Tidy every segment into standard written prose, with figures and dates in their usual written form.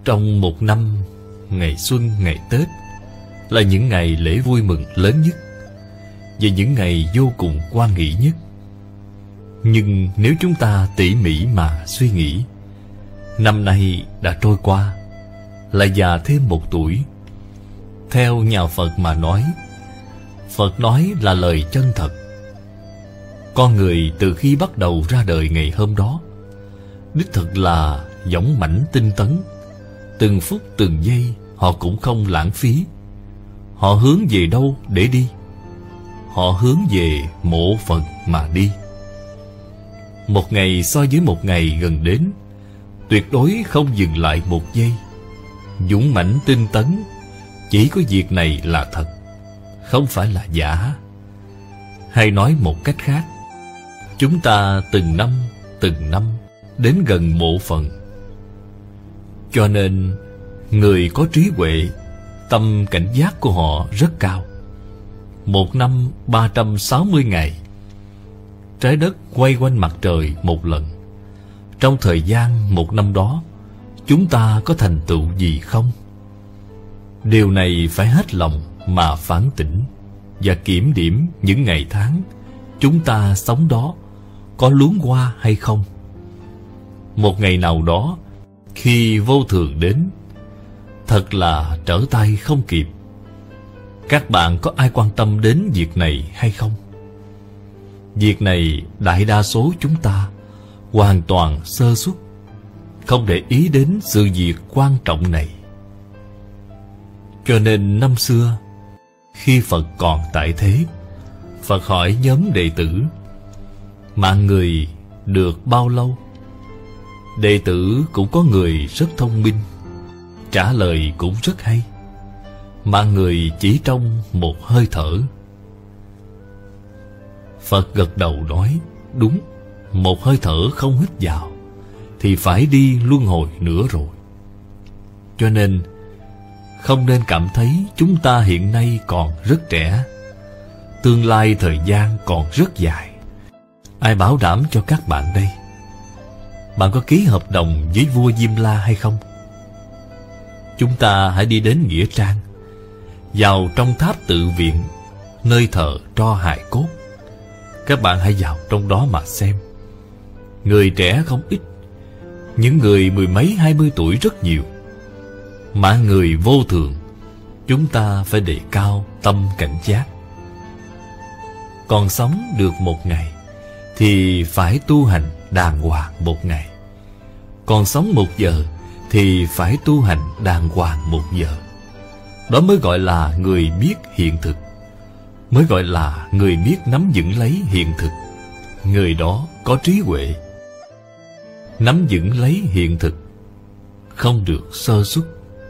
Trong một năm, ngày xuân, ngày Tết là những ngày lễ vui mừng lớn nhất và những ngày vô cùng quan nghị nhất. Nhưng nếu chúng ta tỉ mỉ mà suy nghĩ, năm nay đã trôi qua, lại già thêm một tuổi. Theo nhà Phật mà nói, Phật nói là lời chân thật. Con người từ khi bắt đầu ra đời ngày hôm đó, đích thực là dũng mãnh tinh tấn. Từng phút từng giây họ cũng không lãng phí. Họ hướng về đâu để đi? Họ hướng về mộ Phật mà đi. Một ngày so với một ngày gần đến, tuyệt đối không dừng lại một giây. Dũng mãnh tinh tấn, chỉ có việc này là thật, không phải là giả. Hay nói một cách khác, chúng ta từng năm đến gần mộ Phật. Cho nên người có trí huệ, tâm cảnh giác của họ rất cao. Một năm 360 ngày, trái đất quay quanh mặt trời một lần. Trong thời gian một năm đó, chúng ta có thành tựu gì không? Điều này phải hết lòng mà phản tỉnh và kiểm điểm những ngày tháng chúng ta sống đó có luống qua hay không. Một ngày nào đó, khi vô thường đến, thật là trở tay không kịp. Các bạn có ai quan tâm đến việc này hay không? Việc này đại đa số chúng ta hoàn toàn sơ suất, không để ý đến sự việc quan trọng này. Cho nên năm xưa, khi Phật còn tại thế, Phật hỏi nhóm đệ tử: mạng người được bao lâu? Đệ tử cũng có người rất thông minh, trả lời cũng rất hay: mạng người chỉ trong một hơi thở. Phật gật đầu nói: đúng, một hơi thở không hít vào thì phải đi luân hồi nữa rồi. Cho nên không nên cảm thấy chúng ta hiện nay còn rất trẻ, tương lai thời gian còn rất dài. Ai bảo đảm cho các bạn đây? Bạn có ký hợp đồng với vua Diêm La hay không? Chúng ta hãy đi đến nghĩa trang, vào trong tháp tự viện, nơi thờ tro hài cốt. Các bạn hãy vào trong đó mà xem. Người trẻ không ít, những người mười mấy 20 tuổi rất nhiều. Mạng người vô thường, chúng ta phải đề cao tâm cảnh giác. Còn sống được một ngày thì phải tu hành đàng hoàng một ngày. Còn sống một giờ thì phải tu hành đàng hoàng một giờ. Đó mới gọi là người biết hiện thực, mới gọi là người biết nắm vững lấy hiện thực. Người đó có trí huệ. Nắm vững lấy hiện thực, không được sơ suất.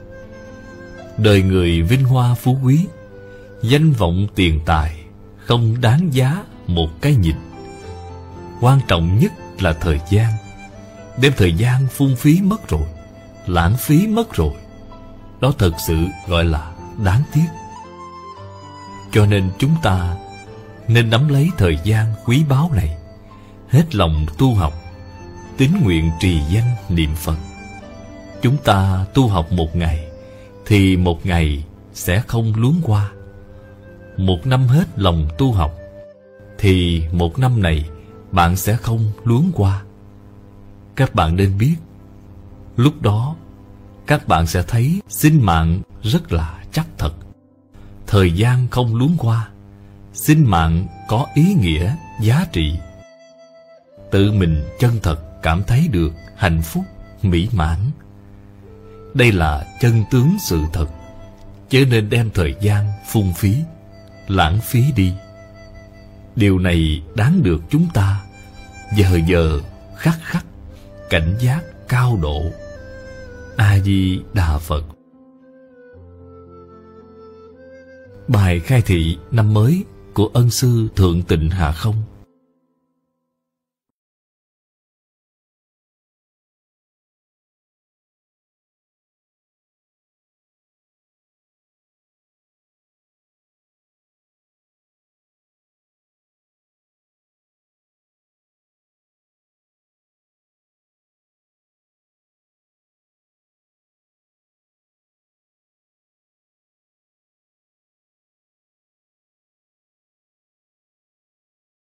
Đời người vinh hoa phú quý, danh vọng tiền tài không đáng giá một cái nhìn. Quan trọng nhất là thời gian. Đem thời gian phung phí mất rồi, lãng phí mất rồi, đó thật sự gọi là đáng tiếc. Cho nên chúng ta nên nắm lấy thời gian quý báu này, hết lòng tu học, tín nguyện trì danh niệm Phật. Chúng ta tu học một ngày thì một ngày sẽ không luống qua. Một năm hết lòng tu học thì một năm này bạn sẽ không luống qua. Các bạn nên biết, lúc đó các bạn sẽ thấy sinh mạng rất là chắc thật. Thời gian không luống qua, sinh mạng có ý nghĩa, giá trị. Tự mình chân thật cảm thấy được hạnh phúc, mỹ mãn. Đây là chân tướng sự thật, chớ nên đem thời gian phung phí, lãng phí đi. Điều này đáng được chúng ta giờ giờ khắc khắc cảnh giác cao độ. A Di Đà Phật. Bài khai thị năm mới của Ân sư Thượng Tịnh Hà Không